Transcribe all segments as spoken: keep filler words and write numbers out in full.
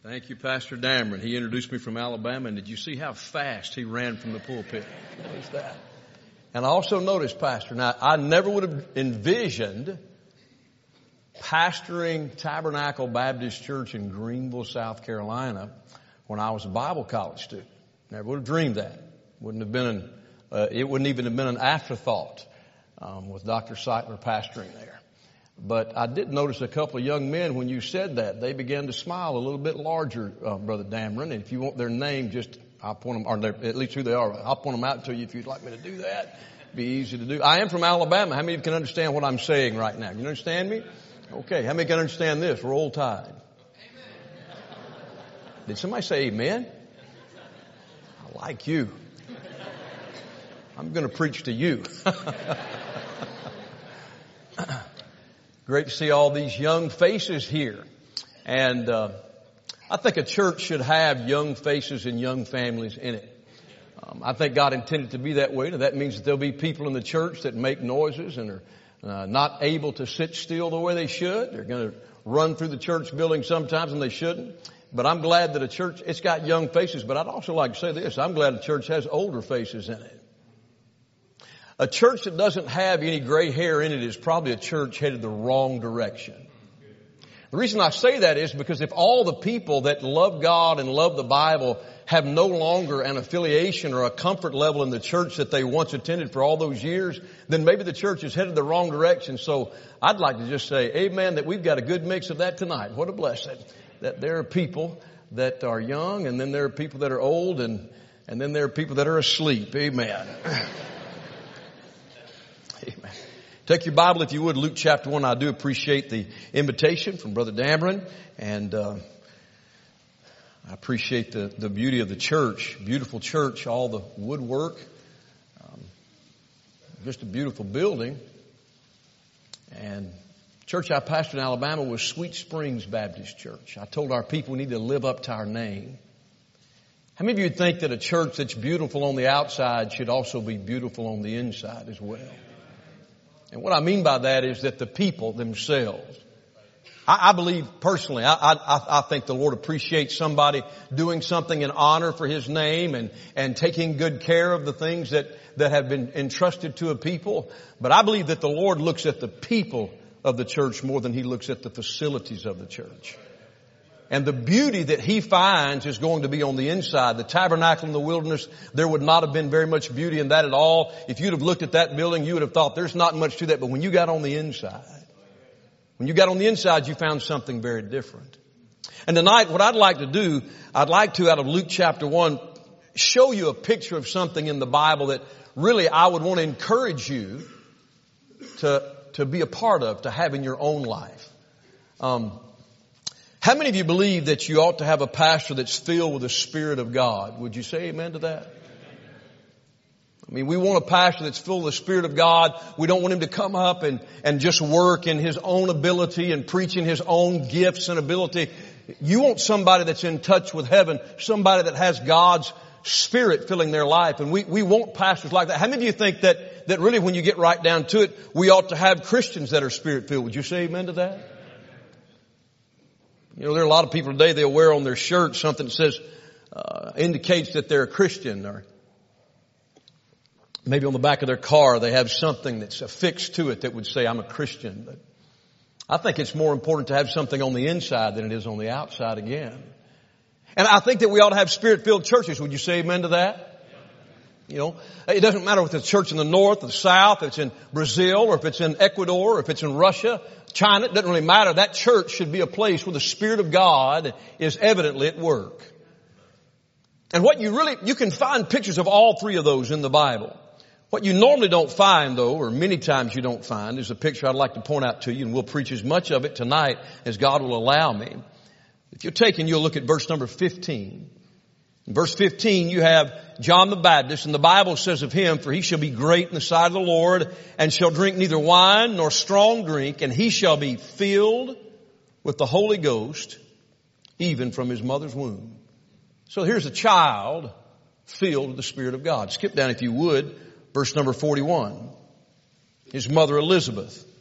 Thank you, Pastor Dameron. He introduced me from Alabama, and did you see how fast he ran from the pulpit? Notice that. And I also noticed, Pastor, now I never would have envisioned pastoring Tabernacle Baptist Church in Greenville, South Carolina, when I was a Bible college student. Never would have dreamed that. Wouldn't have been an, uh, it wouldn't even have been an afterthought um, with Doctor Seitler pastoring there. But I did notice a couple of young men, when you said that, they began to smile a little bit larger, uh, Brother Dameron. And if you want their name, just, I'll point them, or at least who they are, I'll point them out to you if you'd like me to do that. It'd be easy to do. I am from Alabama. How many of you can understand what I'm saying right now? You understand me? Okay. How many can understand this? Roll Tide. Did somebody say amen? I like you. I'm going to preach to you. Great to see all these young faces here. And uh, I think a church should have young faces and young families in it. Um, I think God intended it to be that way. Now, that means that there'll be people in the church that make noises and are uh, not able to sit still the way they should. They're going to run through the church building sometimes and they shouldn't. But I'm glad that a church, it's got young faces. But I'd also like to say this. I'm glad a church has older faces in it. A church that doesn't have any gray hair in it is probably a church headed the wrong direction. The reason I say that is because if all the people that love God and love the Bible have no longer an affiliation or a comfort level in the church that they once attended for all those years, then maybe the church is headed the wrong direction. So I'd like to just say, amen, that we've got a good mix of that tonight. What a blessing. That there are people that are young, and then there are people that are old, and, and then there are people that are asleep. Amen. Amen. Take your Bible, if you would, Luke chapter one. I do appreciate the invitation from Brother Dameron, and uh, I appreciate the, the beauty of the church. Beautiful church, all the woodwork, um, just a beautiful building. And church I pastored in Alabama was Sweet Springs Baptist Church. I told our people we need to live up to our name. How many of you think that a church that's beautiful on the outside should also be beautiful on the inside as well? And what I mean by that is that the people themselves, I, I believe personally, I, I, I think the Lord appreciates somebody doing something in honor for His name and, and taking good care of the things that, that have been entrusted to a people. But I believe that the Lord looks at the people of the church more than He looks at the facilities of the church. And the beauty that He finds is going to be on the inside. The tabernacle in the wilderness, there would not have been very much beauty in that at all. If you'd have looked at that building, you would have thought there's not much to that. But when you got on the inside, when you got on the inside, you found something very different. And tonight, what I'd like to do, I'd like to, out of Luke chapter one, show you a picture of something in the Bible that really I would want to encourage you to, to be a part of, to have in your own life. Um, How many of you believe that you ought to have a pastor that's filled with the Spirit of God? Would you say amen to that? I mean, we want a pastor that's filled with the Spirit of God. We don't want him to come up and, and just work in his own ability and preach in his own gifts and ability. You want somebody that's in touch with heaven, somebody that has God's Spirit filling their life. And we, we want pastors like that. How many of you think that, that really when you get right down to it, we ought to have Christians that are Spirit filled? Would you say amen to that? You know, there are a lot of people today, they'll wear on their shirt something that says, uh, indicates that they're a Christian, or maybe on the back of their car they have something that's affixed to it that would say, I'm a Christian. But I think it's more important to have something on the inside than it is on the outside again. And I think that we ought to have Spirit-filled churches. Would you say amen to that? You know, it doesn't matter if it's a church in the north or the south, if it's in Brazil, or if it's in Ecuador, or if it's in Russia, China, it doesn't really matter. That church should be a place where the Spirit of God is evidently at work. And what you really, you can find pictures of all three of those in the Bible. What you normally don't find though, or many times you don't find, is a picture I'd like to point out to you, and we'll preach as much of it tonight as God will allow me. If you're taking, you'll look at verse number fifteen. In verse fifteen, you have John the Baptist, and the Bible says of him, for he shall be great in the sight of the Lord, and shall drink neither wine nor strong drink, and he shall be filled with the Holy Ghost, even from his mother's womb. So here's a child filled with the Spirit of God. Skip down, if you would, verse number forty-one. His mother Elizabeth.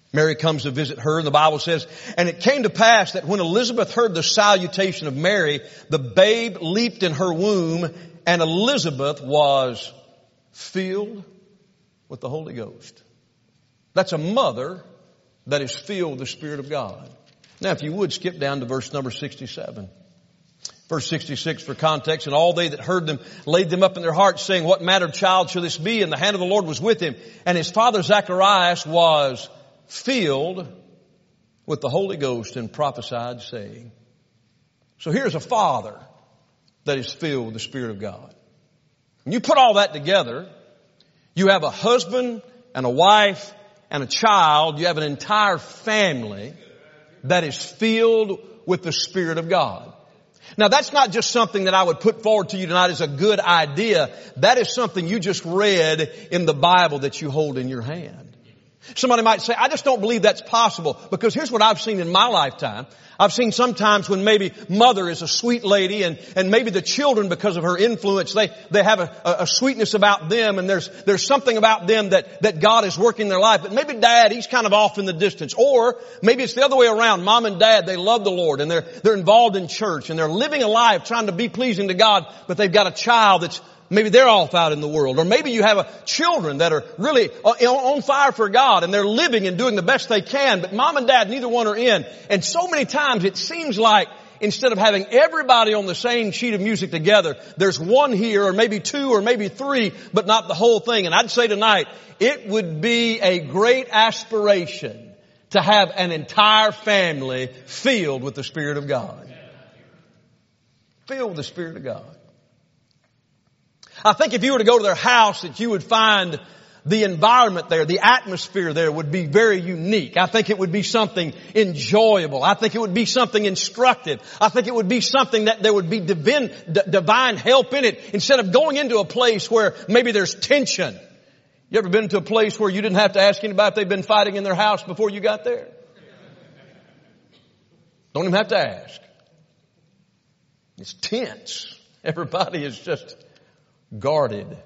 Mary comes to visit her, and the Bible says, and it came to pass that when Elizabeth heard the salutation of Mary, the babe leaped in her womb, and Elizabeth was filled with the Holy Ghost. That's a mother that is filled with the Spirit of God. Now, if you would, skip down to verse number sixty-seven. Verse sixty-six for context, and all they that heard them laid them up in their hearts, saying, what manner of child shall this be? And the hand of the Lord was with him. And his father Zacharias was filled with the Holy Ghost and prophesied, saying. So here's a father that is filled with the Spirit of God. When you put all that together, you have a husband and a wife and a child. You have an entire family that is filled with the Spirit of God. Now, that's not just something that I would put forward to you tonight as a good idea. That is something you just read in the Bible that you hold in your hand. Somebody might say, I just don't believe that's possible, because here's what I've seen in my lifetime. I've seen sometimes when maybe mother is a sweet lady, and, and maybe the children, because of her influence, they, they have a, a sweetness about them, and there's, there's something about them that, that God is working in their life. But maybe dad, he's kind of off in the distance. Or maybe it's the other way around. Mom and dad, they love the Lord, and they're, they're involved in church, and they're living a life trying to be pleasing to God, but they've got a child that's maybe they're off out in the world. Or maybe you have a children that are really on fire for God, and they're living and doing the best they can, but mom and dad, neither one are in. And so many times it seems like instead of having everybody on the same sheet of music together, there's one here, or maybe two, or maybe three, but not the whole thing. And I'd say tonight, it would be a great aspiration to have an entire family filled with the Spirit of God. Filled with the Spirit of God. I think if you were to go to their house, that you would find the environment there, the atmosphere there would be very unique. I think it would be something enjoyable. I think it would be something instructive. I think it would be something that there would be divine, d- divine help in it, instead of going into a place where maybe there's tension. You ever been to a place where you didn't have to ask anybody if they've been fighting in their house before you got there? Don't even have to ask. It's tense. Everybody is just guarded.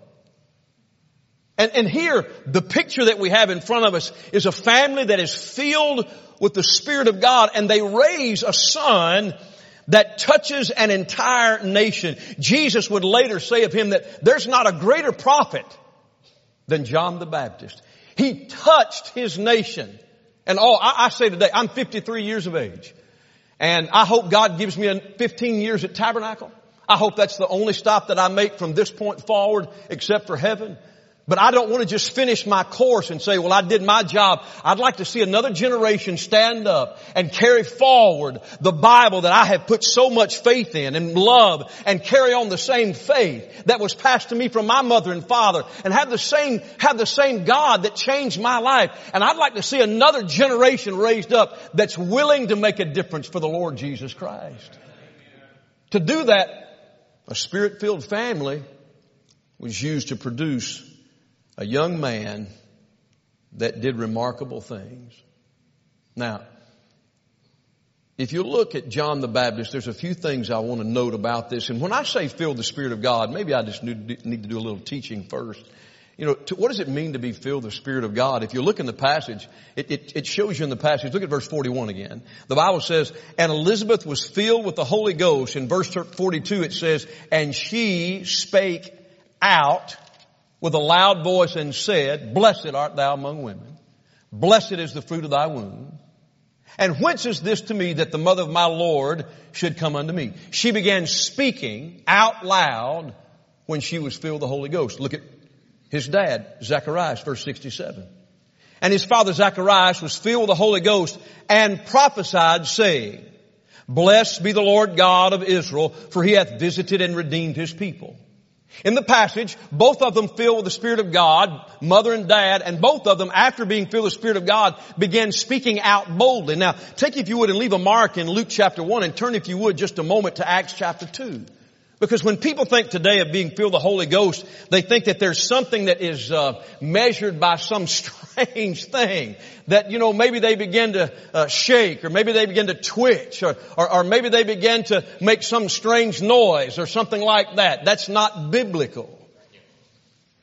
And, and here, the picture that we have in front of us is a family that is filled with the Spirit of God, and they raise a son that touches an entire nation. Jesus would later say of him that there's not a greater prophet than John the Baptist. He touched his nation. And oh, I, I say today, I'm fifty-three years of age. And I hope God gives me fifteen years at Tabernacle. I hope that's the only stop that I make from this point forward, except for heaven. But I don't want to just finish my course and say, well, I did my job. I'd like to see another generation stand up and carry forward the Bible that I have put so much faith in and love, and carry on the same faith that was passed to me from my mother and father, and have the same, have the same God that changed my life. And I'd like to see another generation raised up that's willing to make a difference for the Lord Jesus Christ. To do that, a Spirit-filled family was used to produce a young man that did remarkable things. Now, if you look at John the Baptist, there's a few things I want to note about this. And when I say filled with the Spirit of God, maybe I just need to do a little teaching first. You know, to, what does it mean to be filled with the Spirit of God? If you look in the passage, it, it, it shows you in the passage. Look at verse forty-one again. The Bible says, and Elizabeth was filled with the Holy Ghost. In verse forty-two it says, and she spake out with a loud voice and said, blessed art thou among women. Blessed is the fruit of thy womb. And whence is this to me that the mother of my Lord should come unto me? She began speaking out loud when she was filled with the Holy Ghost. Look at his dad, Zacharias, verse sixty-seven. And his father Zacharias was filled with the Holy Ghost and prophesied, saying, blessed be the Lord God of Israel, for he hath visited and redeemed his people. In the passage, both of them filled with the Spirit of God, mother and dad, and both of them, after being filled with the Spirit of God, began speaking out boldly. Now, take, if you would, and leave a mark in Luke chapter one, and turn, if you would, just a moment to Acts chapter two. Because when people think today of being filled with the Holy Ghost, they think that there's something that is uh, measured by some strange thing. That, you know, maybe they begin to uh, shake, or maybe they begin to twitch, or, or, or maybe they begin to make some strange noise or something like that. That's not biblical.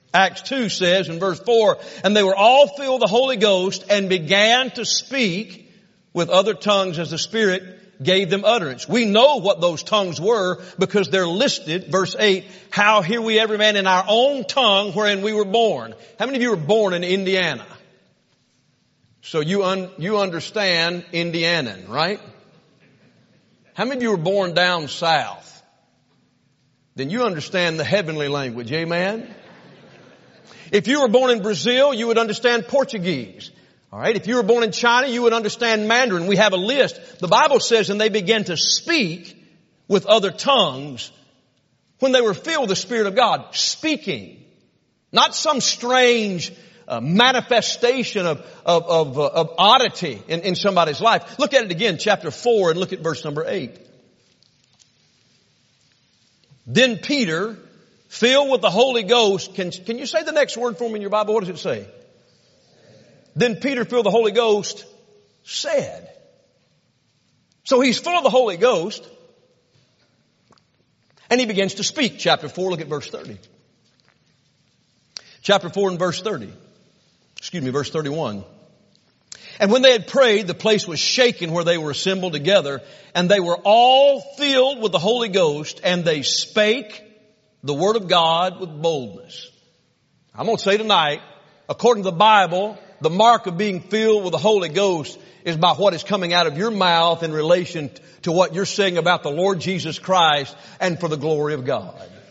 Acts two says in verse four, and they were all filled with the Holy Ghost and began to speak with other tongues as the Spirit gave them utterance. We know what those tongues were because they're listed. Verse eight, how hear we every man in our own tongue wherein we were born. How many of you were born in Indiana? So you un, you understand Indianan, right? How many of you were born down south? Then you understand the heavenly language. Amen? If you were born in Brazil, you would understand Portuguese. All right. If you were born in China, you would understand Mandarin. We have a list. The Bible says, and they began to speak with other tongues when they were filled with the Spirit of God. Speaking. Not some strange uh, manifestation of, of, of, uh, of oddity in, in somebody's life. Look at it again, chapter four, and look at verse number eight. Then Peter, filled with the Holy Ghost, can, can you say the next word for me in your Bible? What does it say? Then Peter, filled with the Holy Ghost, said. So he's full of the Holy Ghost, and he begins to speak. Chapter four, look at verse thirty. Chapter four and verse thirty. Excuse me, verse thirty-one. And when they had prayed, the place was shaken where they were assembled together, and they were all filled with the Holy Ghost, and they spake the word of God with boldness. I'm going to say tonight, according to the Bible, the mark of being filled with the Holy Ghost is by what is coming out of your mouth in relation to what you're saying about the Lord Jesus Christ and for the glory of God.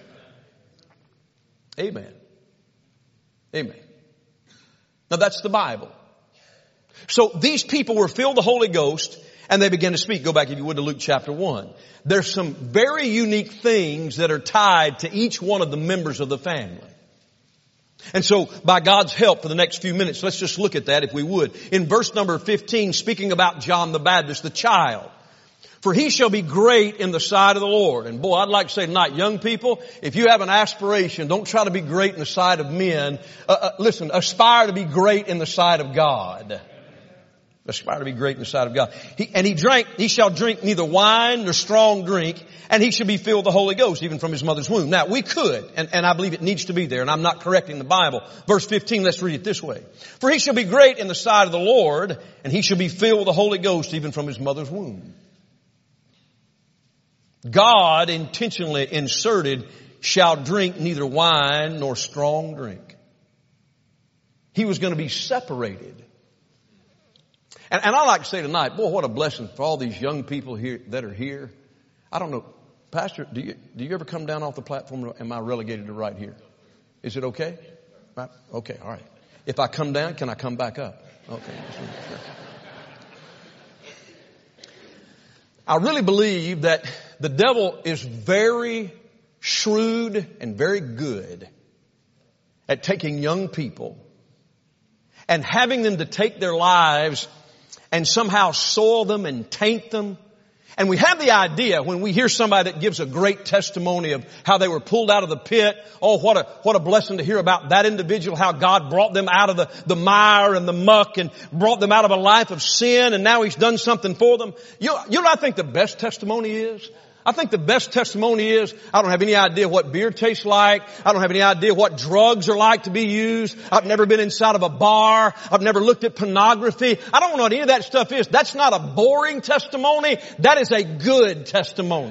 Amen. Amen. Now that's the Bible. So these people were filled with the Holy Ghost and they began to speak. Go back, if you would, to Luke chapter one. There's some very unique things that are tied to each one of the members of the family. And so, by God's help for the next few minutes, let's just look at that if we would. In verse number fifteen, speaking about John the Baptist, the child. For he shall be great in the sight of the Lord. And boy, I'd like to say tonight, young people, if you have an aspiration, don't try to be great in the sight of men. Uh, uh, listen, aspire to be great in the sight of God. Aspire to be great in the sight of God. He, and he drank, he shall drink neither wine nor strong drink, and he shall be filled with the Holy Ghost, even from his mother's womb. Now, we could, and, and I believe it needs to be there, and I'm not correcting the Bible. Verse fifteen, let's read it this way. For he shall be great in the sight of the Lord, and he shall be filled with the Holy Ghost, even from his mother's womb. God intentionally inserted, shall drink neither wine nor strong drink. He was going to be separated. And, and I like to say tonight, boy, what a blessing for all these young people here that are here. I don't know, Pastor, do you, do you ever come down off the platform or am I relegated to right here? Is it okay? Right? Okay, all right. If I come down, can I come back up? Okay. I really believe that the devil is very shrewd and very good at taking young people and having them to take their lives and somehow soil them and taint them. And we have the idea when we hear somebody that gives a great testimony of how they were pulled out of the pit. Oh, what a, what a blessing to hear about that individual, how God brought them out of the, the mire and the muck and brought them out of a life of sin, and now He's done something for them. You, you know what I think the best testimony is? I think the best testimony is, I don't have any idea what beer tastes like. I don't have any idea what drugs are like to be used. I've never been inside of a bar. I've never looked at pornography. I don't know what any of that stuff is. That's not a boring testimony. That is a good testimony.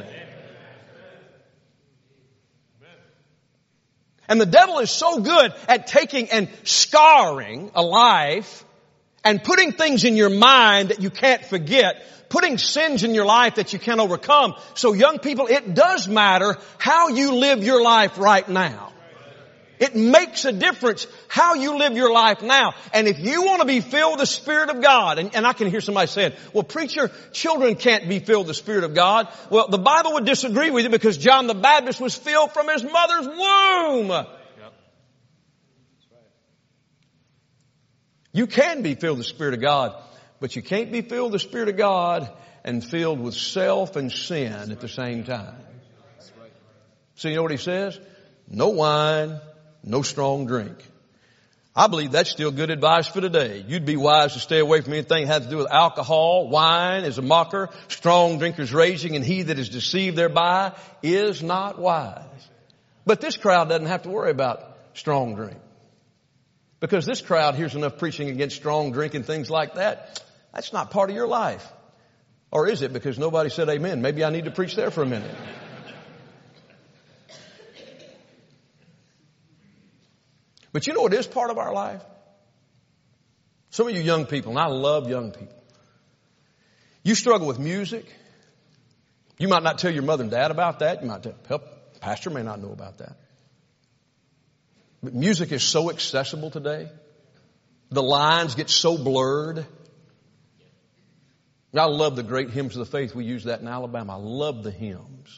And the devil is so good at taking and scarring a life and putting things in your mind that you can't forget, putting sins in your life that you can't overcome. So young people, it does matter how you live your life right now. It makes a difference how you live your life now. And if you want to be filled with the Spirit of God, and, and I can hear somebody saying, well, preacher, children can't be filled with the Spirit of God. Well, the Bible would disagree with you because John the Baptist was filled from his mother's womb. You can be filled with the Spirit of God, but you can't be filled with the Spirit of God and filled with self and sin at the same time. So you know what he says? No wine, no strong drink. I believe that's still good advice for today. You'd be wise to stay away from anything that has to do with alcohol. Wine is a mocker, strong drinkers raging, and he that is deceived thereby is not wise. But this crowd doesn't have to worry about strong drink. Because this crowd hears enough preaching against strong drink and things like that. That's not part of your life. Or is it? Because nobody said amen. Maybe I need to preach there for a minute. But you know what is part of our life? Some of you young people, and I love young people, you struggle with music. You might not tell your mother and dad about that. You might tell, help, pastor may not know about that. But music is so accessible today. The lines get so blurred. I love the great hymns of the faith. We use that in Alabama. I love the hymns.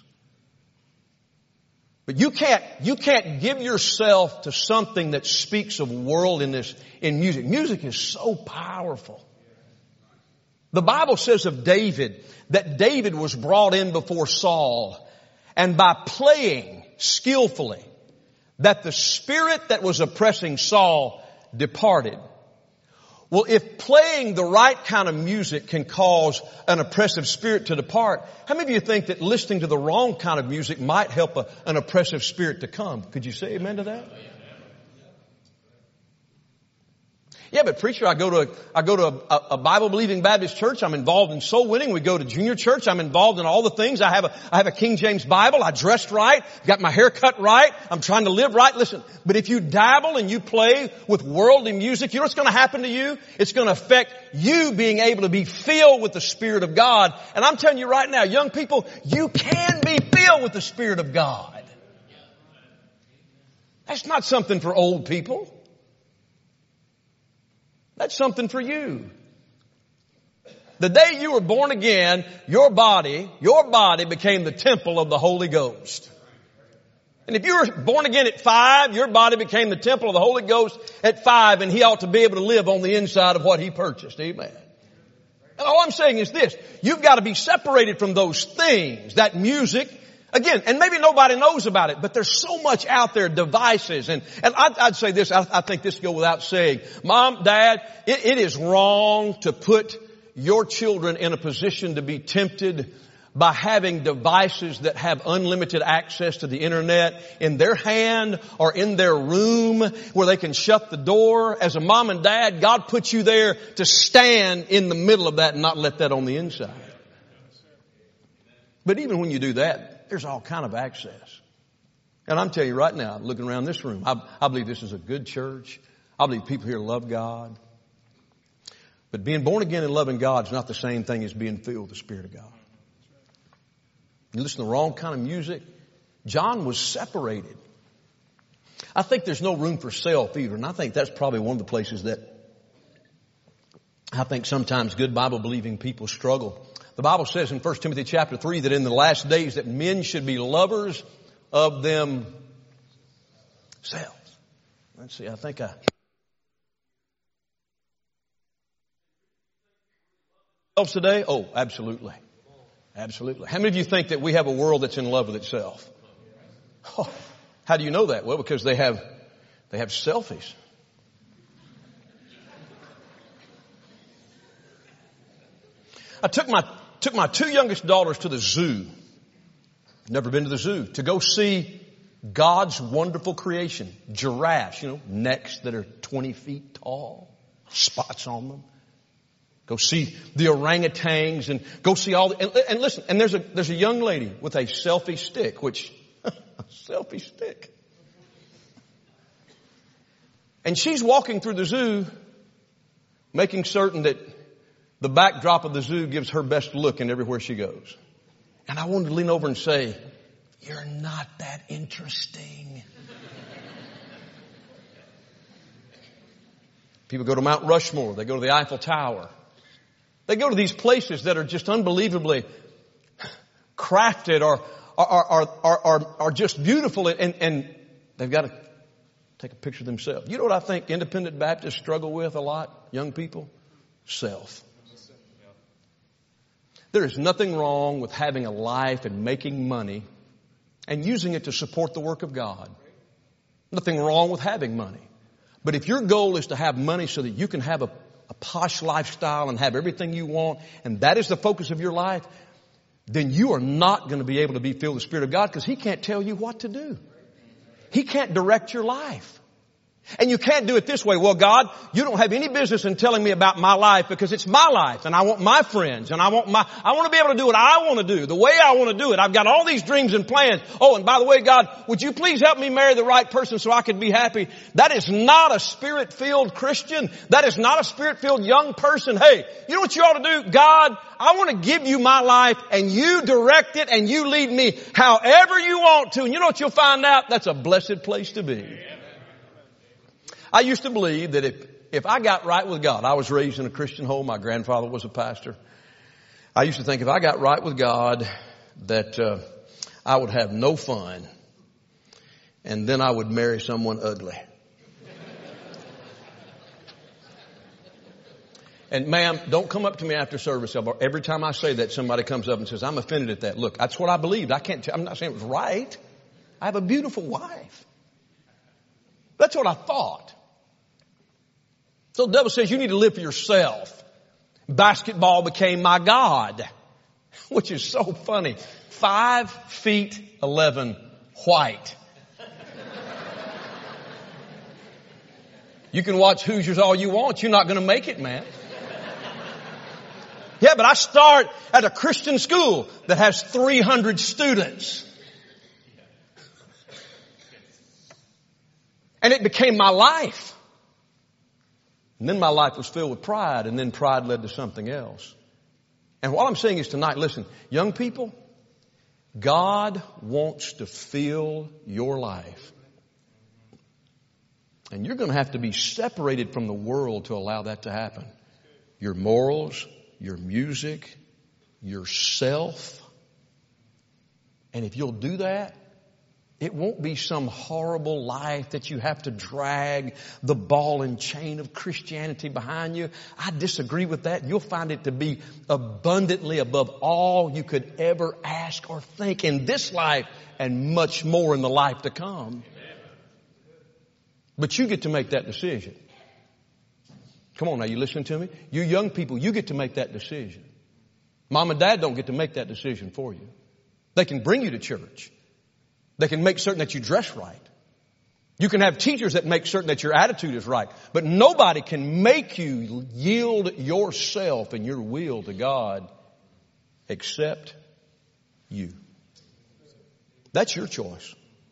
But you can't, you can't give yourself to something that speaks of worldliness in music. Music is so powerful. The Bible says of David that David was brought in before Saul, and by playing skillfully, that the spirit that was oppressing Saul departed. Well, if playing the right kind of music can cause an oppressive spirit to depart, how many of you think that listening to the wrong kind of music might help a, an oppressive spirit to come? Could you say amen to that? Yeah, but preacher, I go to a, I go to a, a Bible-believing Baptist church. I'm involved in soul winning. We go to junior church. I'm involved in all the things. I have a, I have a King James Bible. I dressed right. Got my hair cut right. I'm trying to live right. Listen, but if you dabble and you play with worldly music, you know what's going to happen to you? It's going to affect you being able to be filled with the Spirit of God. And I'm telling you right now, young people, you can be filled with the Spirit of God. That's not something for old people. That's something for you. The day you were born again, your body, your body became the temple of the Holy Ghost. And if you were born again at five, your body became the temple of the Holy Ghost at five, and He ought to be able to live on the inside of what He purchased. Amen. And all I'm saying is this, you've got to be separated from those things, that music. Again, and maybe nobody knows about it, but there's so much out there, devices. And, and I'd, I'd say this, I, I think this goes without saying. Mom, Dad, it, it is wrong to put your children in a position to be tempted by having devices that have unlimited access to the internet in their hand or in their room where they can shut the door. As a mom and dad, God put you there to stand in the middle of that and not let that on the inside. But even when you do that, there's all kind of access. And I'm telling you right now, looking around this room, I, I believe this is a good church. I believe people here love God. But being born again and loving God is not the same thing as being filled with the Spirit of God. You listen to the wrong kind of music. John was separated. I think there's no room for self either. And I think that's probably one of the places that I think sometimes good Bible-believing people struggle. The Bible says in First Timothy chapter three that in the last days that men should be lovers of themselves. Let's see, I think I... today? Oh, absolutely. Absolutely. How many of you think that we have a world that's in love with itself? Oh, how do you know that? Well, because they have, they have selfies. I took my Took my two youngest daughters to the zoo. Never been to the zoo. To go see God's wonderful creation. Giraffes, you know, necks that are twenty feet tall. Spots on them. Go see the orangutans and go see all the, and, and listen, and there's a, there's a young lady with a selfie stick, which, a selfie stick. And she's walking through the zoo, making certain that the backdrop of the zoo gives her best look in everywhere she goes. And I wanted to lean over and say, you're not that interesting. People go to Mount Rushmore. They go to the Eiffel Tower. They go to these places that are just unbelievably crafted or are, are, are, are, are just beautiful, and, and they've got to take a picture of themselves. You know what I think independent Baptists struggle with a lot, young people? Self. There is nothing wrong with having a life and making money and using it to support the work of God. Nothing wrong with having money. But if your goal is to have money so that you can have a, a posh lifestyle and have everything you want, and that is the focus of your life, then you are not going to be able to be filled with the Spirit of God, because He can't tell you what to do. He can't direct your life. And you can't do it this way. Well, God, you don't have any business in telling me about my life because it's my life and I want my friends and I want my, I want to be able to do what I want to do, the way I want to do it. I've got all these dreams and plans. Oh, and by the way, God, would you please help me marry the right person so I could be happy? That is not a spirit-filled Christian. That is not a spirit-filled young person. Hey, you know what you ought to do? God, I want to give you my life and you direct it and you lead me however you want to. And you know what you'll find out? That's a blessed place to be. I used to believe that if, if I got right with God, I was raised in a Christian home. My grandfather was a pastor. I used to think if I got right with God, that uh, I would have no fun, and then I would marry someone ugly. And ma'am, don't come up to me after service. Every time I say that, somebody comes up and says, I'm offended at that. Look, that's what I believed. I can't, t- I'm not saying it was right. I have a beautiful wife. That's what I thought. So the devil says you need to live for yourself. Basketball became my God, which is so funny. Five feet eleven, white. You can watch Hoosiers all you want. You're not going to make it, man. Yeah, but I start at a Christian school that has three hundred students. And it became my life. And then my life was filled with pride, and then pride led to something else. And what I'm saying is tonight, listen, young people, God wants to fill your life. And you're going to have to be separated from the world to allow that to happen. Your morals, your music, yourself. And if you'll do that, it won't be some horrible life that you have to drag the ball and chain of Christianity behind you. I disagree with that. You'll find it to be abundantly above all you could ever ask or think in this life and much more in the life to come. But you get to make that decision. Come on now, you listen to me? You young people, you get to make that decision. Mom and dad don't get to make that decision for you. They can bring you to church. They can make certain that you dress right. You can have teachers that make certain that your attitude is right. But nobody can make you yield yourself and your will to God except you. That's your choice.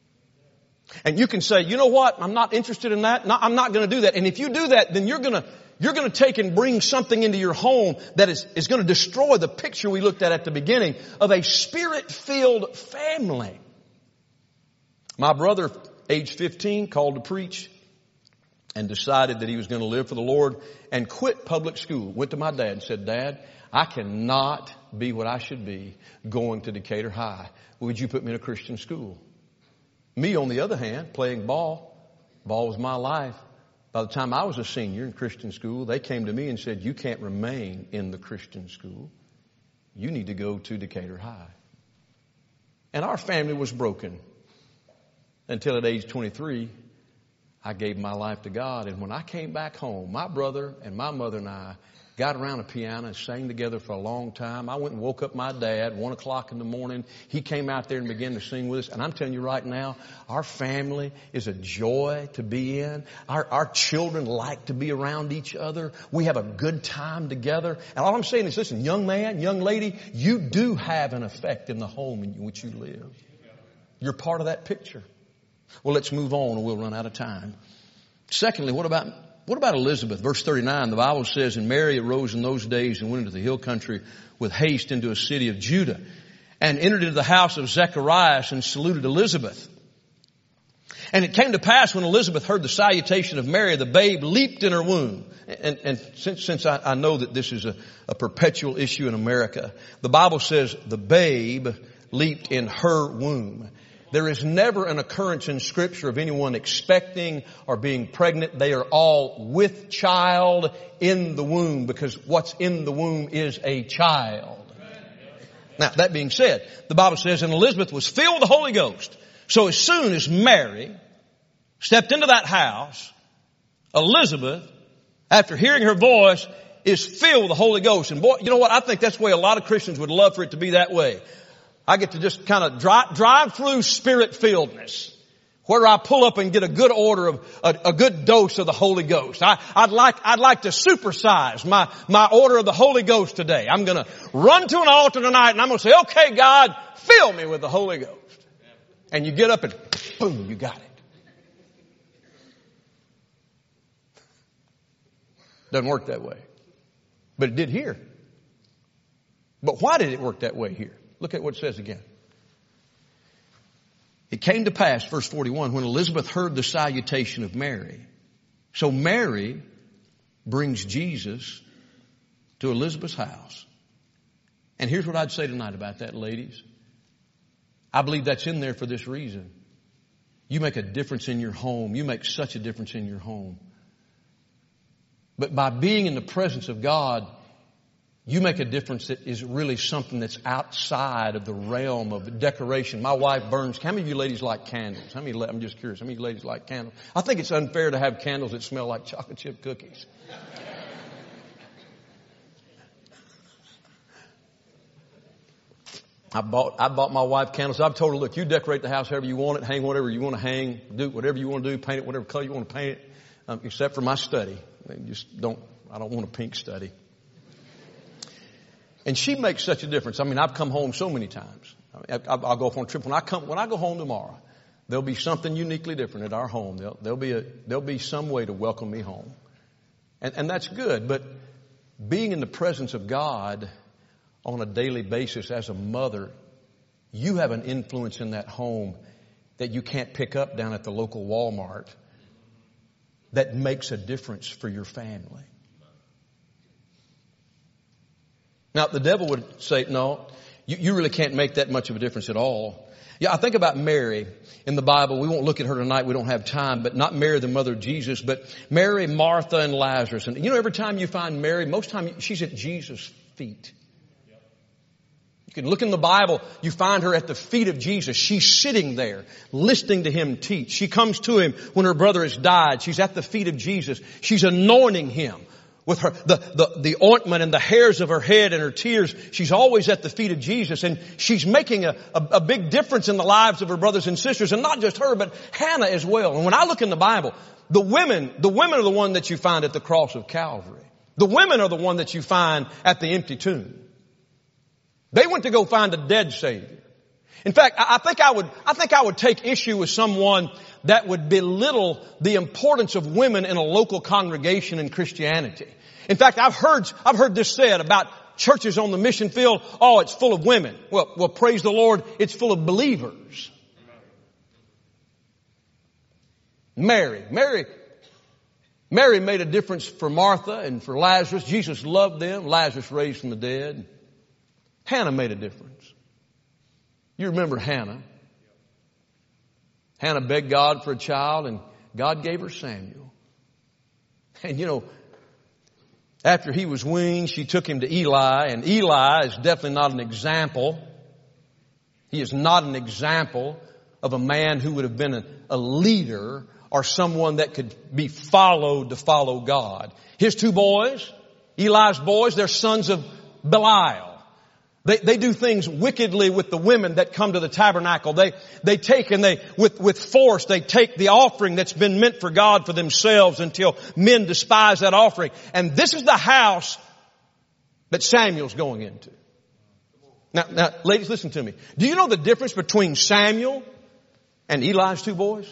And you can say, you know what? I'm not interested in that. No, I'm not going to do that. And if you do that, then you're going to You're going to take and bring something into your home that is, is going to destroy the picture we looked at at the beginning of a spirit-filled family. My brother, age fifteen, called to preach and decided that he was going to live for the Lord and quit public school. Went to my dad and said, Dad, I cannot be what I should be going to Decatur High. Would you put me in a Christian school? Me, on the other hand, playing ball. Ball was my life. By the time I was a senior in Christian school, they came to me and said, you can't remain in the Christian school. You need to go to Decatur High. And our family was broken until at age twenty-three, I gave my life to God. And when I came back home, my brother and my mother and I got around a piano and sang together for a long time. I went and woke up my dad, one o'clock in the morning. He came out there and began to sing with us. And I'm telling you right now, our family is a joy to be in. Our, our children like to be around each other. We have a good time together. And all I'm saying is, listen, young man, young lady, you do have an effect in the home in which you live. You're part of that picture. Well, let's move on or we'll run out of time. Secondly, what about What about Elizabeth? Verse thirty-nine, the Bible says, and Mary arose in those days and went into the hill country with haste into a city of Judah and entered into the house of Zacharias and saluted Elizabeth. And it came to pass when Elizabeth heard the salutation of Mary, the babe leaped in her womb. And, and since, since I, I know that this is a, a perpetual issue in America, the Bible says the babe leaped in her womb. There is never an occurrence in Scripture of anyone expecting or being pregnant. They are all with child in the womb because what's in the womb is a child. Now, that being said, the Bible says, and Elizabeth was filled with the Holy Ghost. So as soon as Mary stepped into that house, Elizabeth, after hearing her voice, is filled with the Holy Ghost. And boy, you know what? I think that's the way a lot of Christians would love for it to be that way. I get to just kind of drive, drive through spirit-filledness. where I pull up and get a good order of, a, a good dose of the Holy Ghost. I, I'd like, I'd like to supersize my, my order of the Holy Ghost today. I'm gonna run to an altar tonight and I'm gonna say, okay, God, fill me with the Holy Ghost. And you get up and boom, you got it. Doesn't work that way. But it did here. But why did it work that way here? Look at what it says again. It came to pass, verse forty-one, when Elizabeth heard the salutation of Mary. So Mary brings Jesus to Elizabeth's house. And here's what I'd say tonight about that, ladies. I believe that's in there for this reason. You make a difference in your home. You make such a difference in your home. But by being in the presence of God, you make a difference that is really something that's outside of the realm of decoration. My wife burns. How many of you ladies like candles? How many? I'm just curious. How many ladies like candles? I think it's unfair to have candles that smell like chocolate chip cookies. I bought, I bought my wife candles. I've told her, look, you decorate the house however you want it, hang whatever you want to hang, do whatever you want to do, paint it whatever color you want to paint it, um, except for my study. I just don't, I don't want a pink study. And she makes such a difference. I mean, I've come home so many times. I, I'll go on a trip. When I come, when I go home tomorrow, there'll be something uniquely different at our home. There'll, there'll be a, there'll be some way to welcome me home. And, and that's good. But being in the presence of God on a daily basis as a mother, you have an influence in that home that you can't pick up down at the local Walmart that makes a difference for your family. Now, the devil would say, no, you, you really can't make that much of a difference at all. Yeah, I think about Mary in the Bible. We won't look at her tonight. We don't have time, but not Mary, the mother of Jesus, but Mary, Martha, and Lazarus. And you know, every time you find Mary, most time she's at Jesus' feet. You can look in the Bible, you find her at the feet of Jesus. She's sitting there, listening to him teach. She comes to him when her brother has died. She's at the feet of Jesus. She's anointing him with her, the, the, the ointment and the hairs of her head and her tears. She's always at the feet of Jesus, and she's making a, a, a big difference in the lives of her brothers and sisters, and not just her, but Hannah as well. And when I look in the Bible, the women, the women are the one that you find at the cross of Calvary. The women are the one that you find at the empty tomb. They went to go find a dead Savior. In fact, I think I would, I think I would take issue with someone that would belittle the importance of women in a local congregation in Christianity. In fact, I've heard, I've heard this said about churches on the mission field. Oh, it's full of women. Well, well, praise the Lord. It's full of believers. Mary, Mary, Mary made a difference for Martha and for Lazarus. Jesus loved them. Lazarus raised from the dead. Hannah made a difference. You remember Hannah. Hannah begged God for a child, and God gave her Samuel. And you know, after he was weaned, she took him to Eli, and Eli is definitely not an example. He is not an example of a man who would have been a, a leader or someone that could be followed to follow God. His two boys, Eli's boys, they're sons of Belial. They, they do things wickedly with the women that come to the tabernacle. They, they take and they, with, with force, they take the offering that's been meant for God for themselves until men despise that offering. And this is the house that Samuel's going into. Now, now, ladies, listen to me. Do you know the difference between Samuel and Eli's two boys?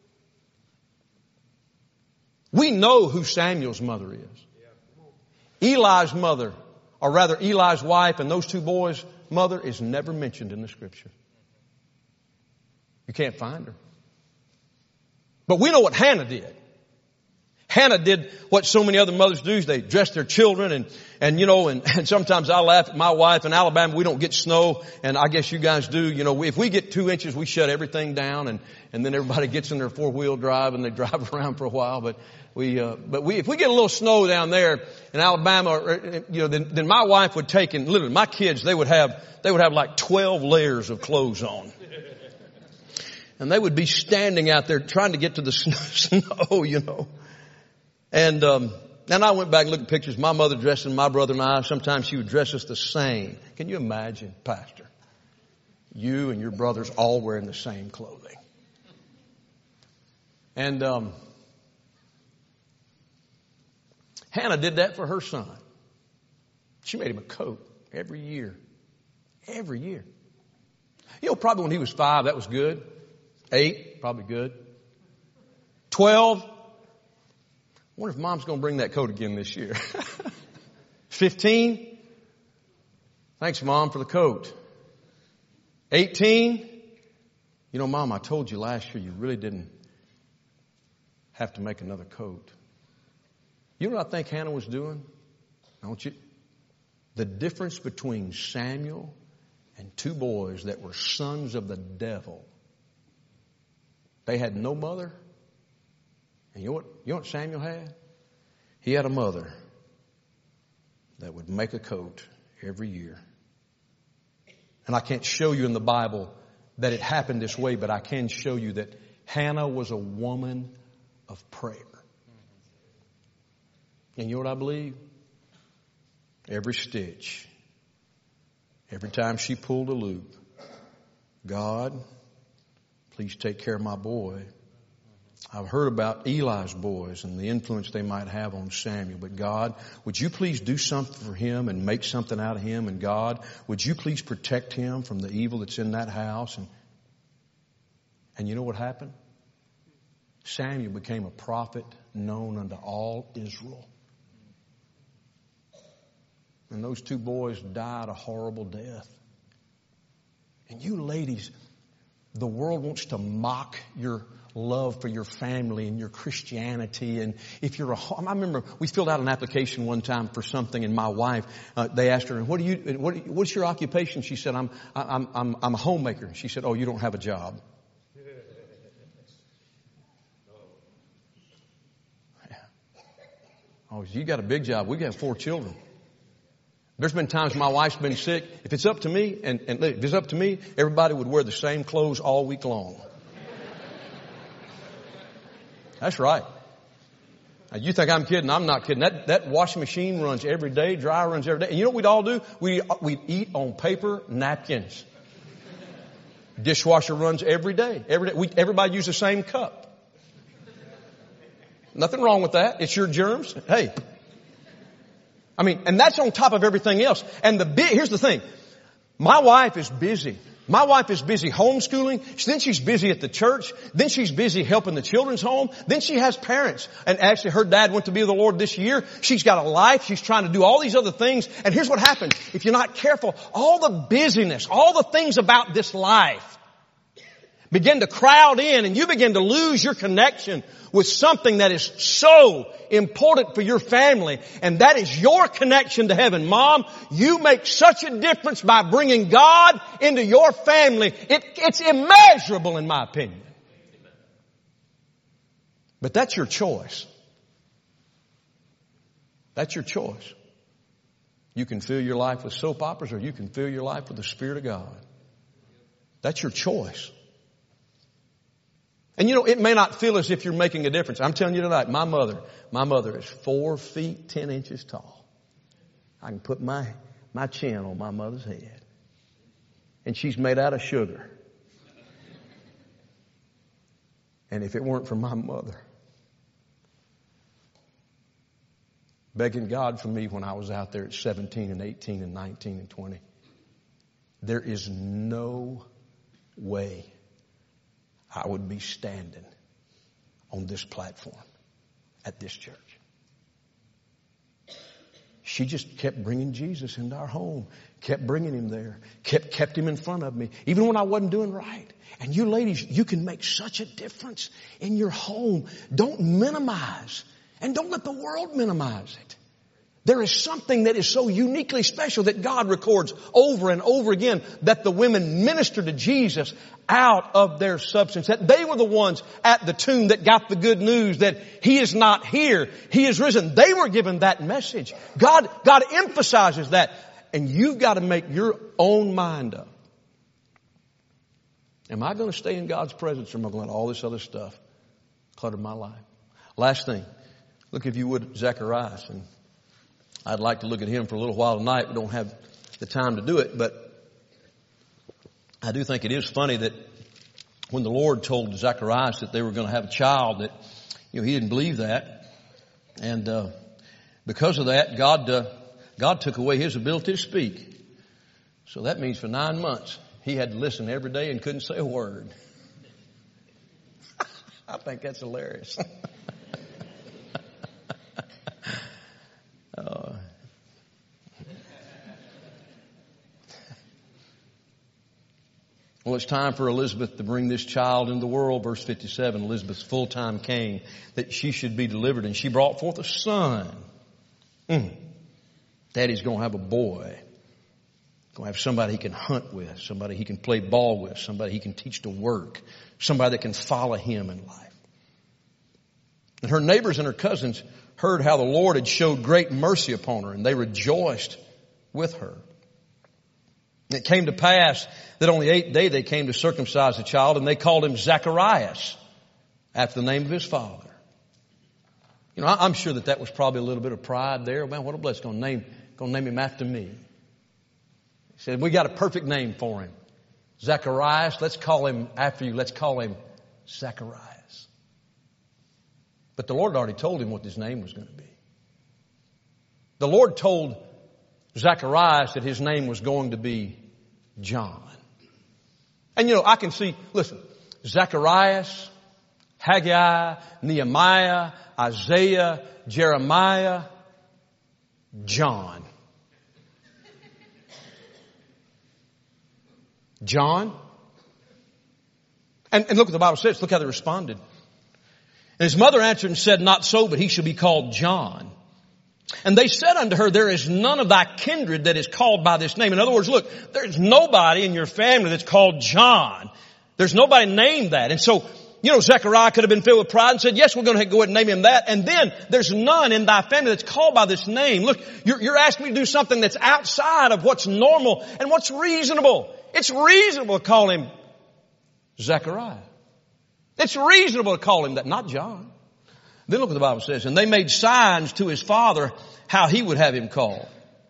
We know who Samuel's mother is. Eli's mother, or rather Eli's wife and those two boys' mother, is never mentioned in the scripture. You can't find her. But we know what Hannah did. Hannah did what so many other mothers do. They dress their children and, and you know, and, and sometimes I laugh at my wife. In Alabama, we don't get snow, and I guess you guys do. You know, if we get two inches, we shut everything down, and, and then everybody gets in their four-wheel drive and they drive around for a while. But we, uh, but we, if we get a little snow down there in Alabama, or, you know, then, then my wife would take, and literally my kids, they would have, they would have like twelve layers of clothes on. And they would be standing out there trying to get to the snow, you know. And, um, and I went back and looked at pictures of my mother dressing my brother and I. Sometimes she would dress us the same. Can you imagine, Pastor? You and your brothers all wearing the same clothing. And um, Hannah did that for her son. She made him a coat every year. Every year. You know, probably when he was five, that was good. Eight, probably good. Twelve. I wonder if Mom's going to bring that coat again this year. Fifteen. Thanks, Mom, for the coat. Eighteen. You know, Mom, I told you last year you really didn't have to make another coat. You know what I think Hannah was doing? Don't you? The difference between Samuel and two boys that were sons of the devil. They had no mother. And you know what, you know what Samuel had? He had a mother that would make a coat every year. And I can't show you in the Bible that it happened this way, but I can show you that Hannah was a woman of prayer. And you know what I believe? Every stitch, every time she pulled a loop, God, please take care of my boy. I've heard about Eli's boys and the influence they might have on Samuel. But God, would you please do something for him and make something out of him? And God, would you please protect him from the evil that's in that house? And, and you know what happened? Samuel became a prophet known unto all Israel. And those two boys died a horrible death. And you ladies, the world wants to mock your love for your family and your Christianity. And if you're a, I remember we filled out an application one time for something, and my wife, uh, they asked her, "What do you? What, what's your occupation?" She said, "I'm, I'm, I'm, I'm a homemaker." She said, "Oh, you don't have a job." Oh, you got a big job. We got four children. There's been times my wife's been sick. If it's up to me, and, and if it's up to me, everybody would wear the same clothes all week long. That's right. Now, you think I'm kidding? I'm not kidding. That, that washing machine runs every day, dryer runs every day. And you know what we'd all do? We, we'd eat on paper napkins. Dishwasher runs every day. Every day. We, everybody use the same cup. Nothing wrong with that. It's your germs. Hey. I mean, and that's on top of everything else. And the big, here's the thing. My wife is busy. My wife is busy homeschooling. Then she's busy at the church. Then she's busy helping the children's home. Then she has parents. And actually her dad went to be with the Lord this year. She's got a life. She's trying to do all these other things. And here's what happens. If you're not careful, all the busyness, all the things about this life begin to crowd in, and you begin to lose your connection with something that is so important for your family, and that is your connection to heaven. Mom, you make such a difference by bringing God into your family. It, it's immeasurable in my opinion. But that's your choice. That's your choice. You can fill your life with soap operas, or you can fill your life with the Spirit of God. That's your choice. And you know, it may not feel as if you're making a difference. I'm telling you tonight, my mother, my mother is four feet, ten inches tall. I can put my, my chin on my mother's head. And she's made out of sugar. And if it weren't for my mother begging God for me when I was out there at seventeen and eighteen and nineteen and twenty, there is no way I would be standing on this platform at this church. She just kept bringing Jesus into our home, kept bringing him there, kept, kept him in front of me, even when I wasn't doing right. And you ladies, you can make such a difference in your home. Don't minimize, and don't let the world minimize it. There is something that is so uniquely special that God records over and over again, that the women ministered to Jesus out of their substance. That they were the ones at the tomb that got the good news that he is not here, he is risen. They were given that message. God, God emphasizes that. And you've got to make your own mind up. Am I going to stay in God's presence, or am I going to let all this other stuff clutter my life? Last thing. Look, if you would, at Zacharias. And I'd like to look at him for a little while tonight. We don't have the time to do it, but I do think it is funny that when the Lord told Zacharias that they were going to have a child, that, you know, he didn't believe that. And, uh, because of that, God, uh, God took away his ability to speak. So that means for nine months, he had to listen every day and couldn't say a word. I think that's hilarious. uh, well, it's time for Elizabeth to bring this child into the world. Verse fifty-seven, Elizabeth's full time came that she should be delivered, and she brought forth a son. Mm. Daddy's going to have a boy. Going to have somebody he can hunt with, somebody he can play ball with, somebody he can teach to work, somebody that can follow him in life. And her neighbors and her cousins heard how the Lord had showed great mercy upon her, and they rejoiced with her. And it came to pass that on the eighth day they came to circumcise the child, and they called him Zacharias, after the name of his father. You know, I'm sure that that was probably a little bit of pride there. Man, what a blessing. Going to name, going to name him after me. He said, we got a perfect name for him. Zacharias, let's call him after you. Let's call him Zacharias. But the Lord already told him what his name was going to be. The Lord told Zacharias that his name was going to be John. And you know, I can see, listen, Zacharias, Haggai, Nehemiah, Isaiah, Jeremiah, John. John. And, and look what the Bible says. Look how they responded. And his mother answered and said, not so, but he shall be called John. And they said unto her, there is none of thy kindred that is called by this name. In other words, look, there's nobody in your family that's called John. There's nobody named that. And so, you know, Zechariah could have been filled with pride and said, yes, we're going to go ahead and name him that. And then there's none in thy family that's called by this name. Look, you're, you're asking me to do something that's outside of what's normal and what's reasonable. It's reasonable to call him Zechariah. It's reasonable to call him that, not John. Then look what the Bible says. And they made signs to his father how he would have him called.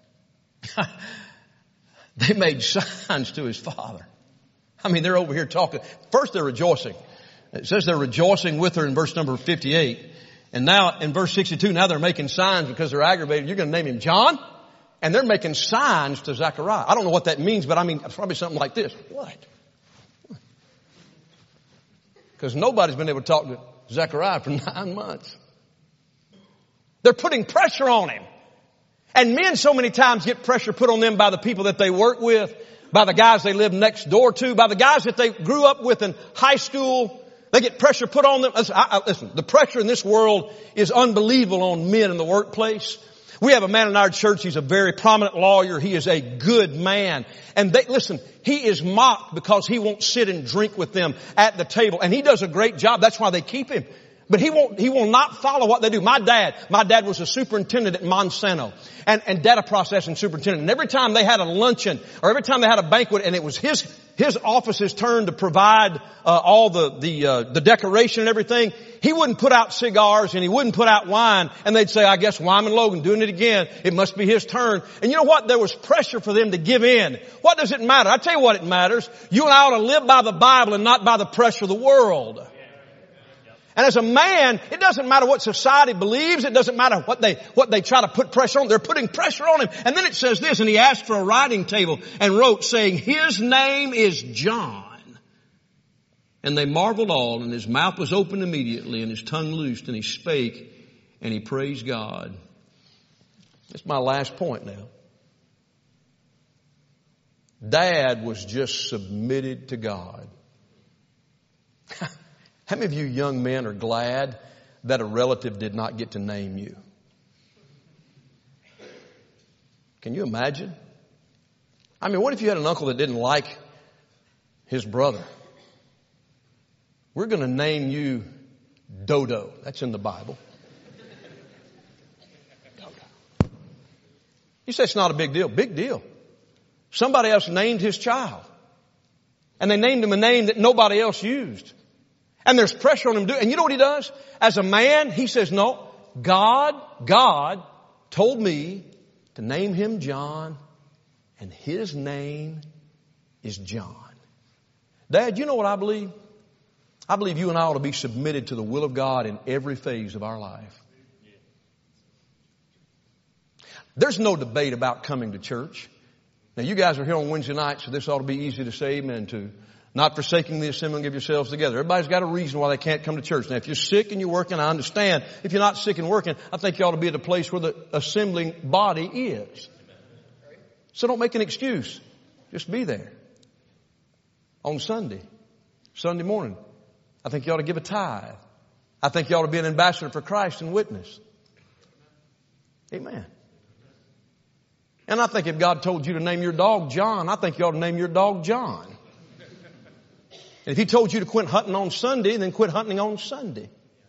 They made signs to his father. I mean, they're over here talking. First they're rejoicing. It says they're rejoicing with her in verse number fifty-eight. And now in verse sixty-two, now they're making signs because they're aggravated. You're going to name him John? And they're making signs to Zechariah. I don't know what that means, but I mean, it's probably something like this. What? Because nobody's been able to talk to Zechariah for nine months. They're putting pressure on him. And men so many times get pressure put on them by the people that they work with, by the guys they live next door to, by the guys that they grew up with in high school. They get pressure put on them. Listen, I, I, listen, the pressure in this world is unbelievable on men in the workplace. We have a man in our church. He's a very prominent lawyer. He is a good man. And they, listen, he is mocked because he won't sit and drink with them at the table. And he does a great job. That's why they keep him. But he won't, he will not follow what they do. My dad, my dad was a superintendent at Monsanto and, and data processing superintendent. And every time they had a luncheon or every time they had a banquet and it was his, his office's turn to provide, uh, all the, the, uh, the decoration and everything, he wouldn't put out cigars and he wouldn't put out wine. And they'd say, I guess Wyman Logan doing it again. It must be his turn. And you know what? There was pressure for them to give in. What does it matter? I tell you what it matters. You and I ought to live by the Bible and not by the pressure of the world. And as a man, it doesn't matter what society believes. It doesn't matter what they, what they try to put pressure on. They're putting pressure on him. And then it says this, and he asked for a writing table and wrote saying, his name is John. And they marveled all, and his mouth was opened immediately and his tongue loosed, and he spake and he praised God. That's my last point now. Dad was just submitted to God. How many of you young men are glad that a relative did not get to name you? Can you imagine? I mean, what if you had an uncle that didn't like his brother? We're going to name you Dodo. That's in the Bible. Dodo. You say it's not a big deal. Big deal. Somebody else named his child. And they named him a name that nobody else used. And there's pressure on him to do it. And you know what he does? As a man, he says, no, God, God told me to name him John, and his name is John. Dad, you know what I believe? I believe you and I ought to be submitted to the will of God in every phase of our life. There's no debate about coming to church. Now you guys are here on Wednesday night, so this ought to be easy to say amen to. Not forsaking the assembling of yourselves together. Everybody's got a reason why they can't come to church. Now if you're sick and you're working, I understand. If you're not sick and working, I think you ought to be at a place where the assembling body is. So don't make an excuse. Just be there. On Sunday. Sunday morning. I think you ought to give a tithe. I think you ought to be an ambassador for Christ and witness. Amen. And I think if God told you to name your dog John, I think you ought to name your dog John. And if He told you to quit hunting on Sunday, then quit hunting on Sunday.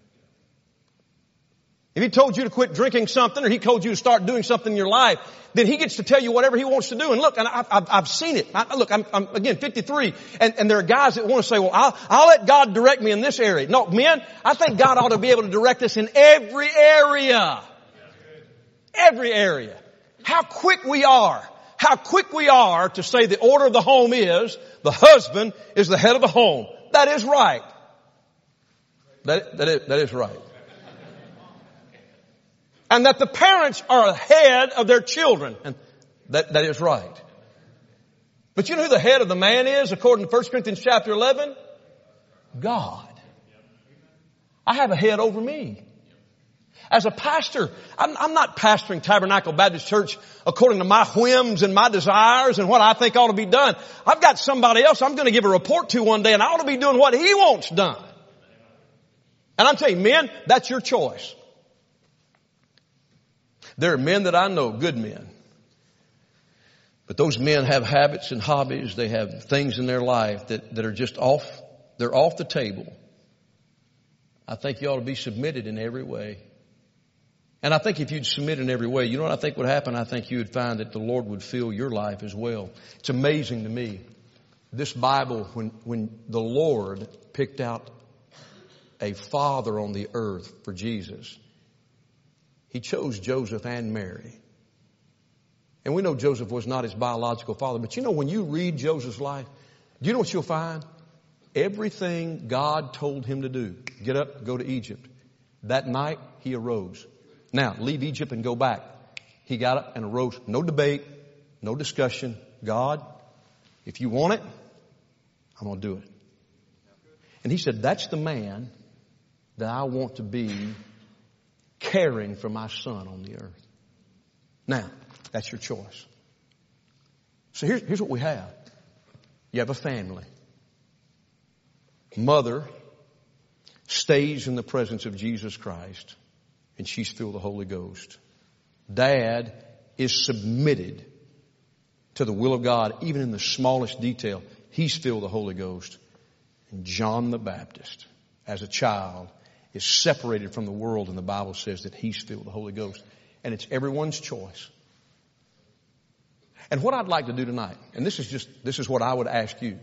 If He told you to quit drinking something, or He told you to start doing something in your life, then He gets to tell you whatever He wants to do. And look, and I've, I've, I've seen it. I, look, I'm, I'm again fifty-three, and, and there are guys that want to say, well, I'll, I'll let God direct me in this area. No, men, I think God ought to be able to direct us in every area. Every area. How quick we are. How quick we are to say the order of the home is the husband is the head of the home. That is right. That, that, is, that is right. And that the parents are ahead of their children. And that, that is right. But you know who the head of the man is according to First Corinthians chapter eleven? God. I have a head over me. As a pastor, I'm, I'm not pastoring Tabernacle Baptist Church according to my whims and my desires and what I think ought to be done. I've got somebody else I'm going to give a report to one day, and I ought to be doing what he wants done. And I'm telling you, men, that's your choice. There are men that I know, good men. But those men have habits and hobbies. They have things in their life that, that are just off, they're off the table. I think you ought to be submitted in every way. And I think if you'd submit in every way, you know what I think would happen? I think you would find that the Lord would fill your life as well. It's amazing to me. This Bible, when, when the Lord picked out a father on the earth for Jesus, He chose Joseph and Mary. And we know Joseph was not his biological father. But you know, when you read Joseph's life, do you know what you'll find? Everything God told him to do. Get up, go to Egypt. That night, he arose. Now, leave Egypt and go back. He got up and arose. No debate, no discussion. God, if you want it, I'm going to do it. And he said, that's the man that I want to be caring for my son on the earth. Now, that's your choice. So here's, here's what we have. You have a family. Mother stays in the presence of Jesus Christ, and she's filled with the Holy Ghost. Dad is submitted to the will of God, even in the smallest detail. He's filled with the Holy Ghost. And John the Baptist, as a child, is separated from the world, and the Bible says that he's filled with the Holy Ghost. And it's everyone's choice. And what I'd like to do tonight, and this is just, this is what I would ask you.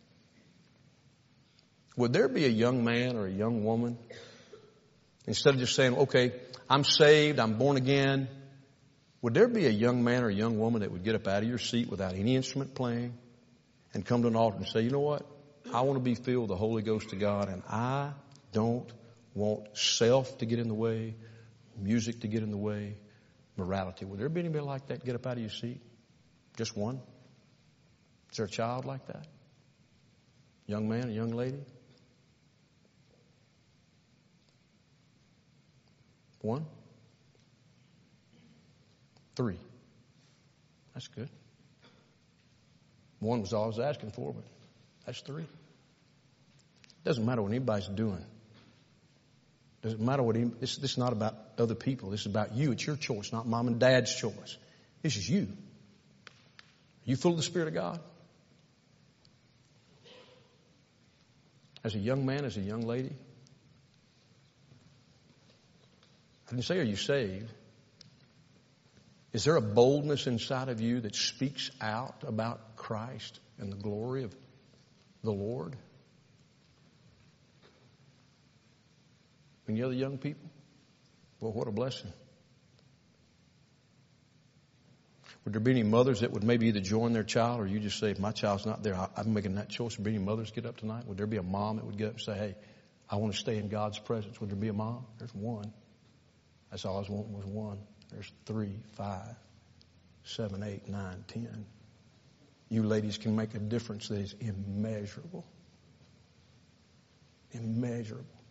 Would there be a young man or a young woman, instead of just saying, okay, I'm saved, I'm born again, would there be a young man or a young woman that would get up out of your seat without any instrument playing and come to an altar and say, you know what? I want to be filled with the Holy Ghost of God, and I don't want self to get in the way, music to get in the way, morality. Would there be anybody like that get up out of your seat? Just one? Is there a child like that? Young man, a young lady? One? Three. That's good. One was all I was asking for, but that's three. Doesn't matter what anybody's doing. Doesn't matter what any, this, this is not about other people. This is about you. It's your choice, not mom and dad's choice. This is you. Are you full of the Spirit of God? As a young man, as a young lady? I didn't say, are you saved? Is there a boldness inside of you that speaks out about Christ and the glory of the Lord? Any other young people? Well, what a blessing. Would there be any mothers that would maybe either join their child, or you just say, if my child's not there, I'm making that choice? Would there be any mothers get up tonight? Would there be a mom that would get up and say, hey, I want to stay in God's presence? Would there be a mom? There's one. That's all I was wanting was one. There's three, five, seven, eight, nine, ten. You ladies can make a difference that is immeasurable. Immeasurable.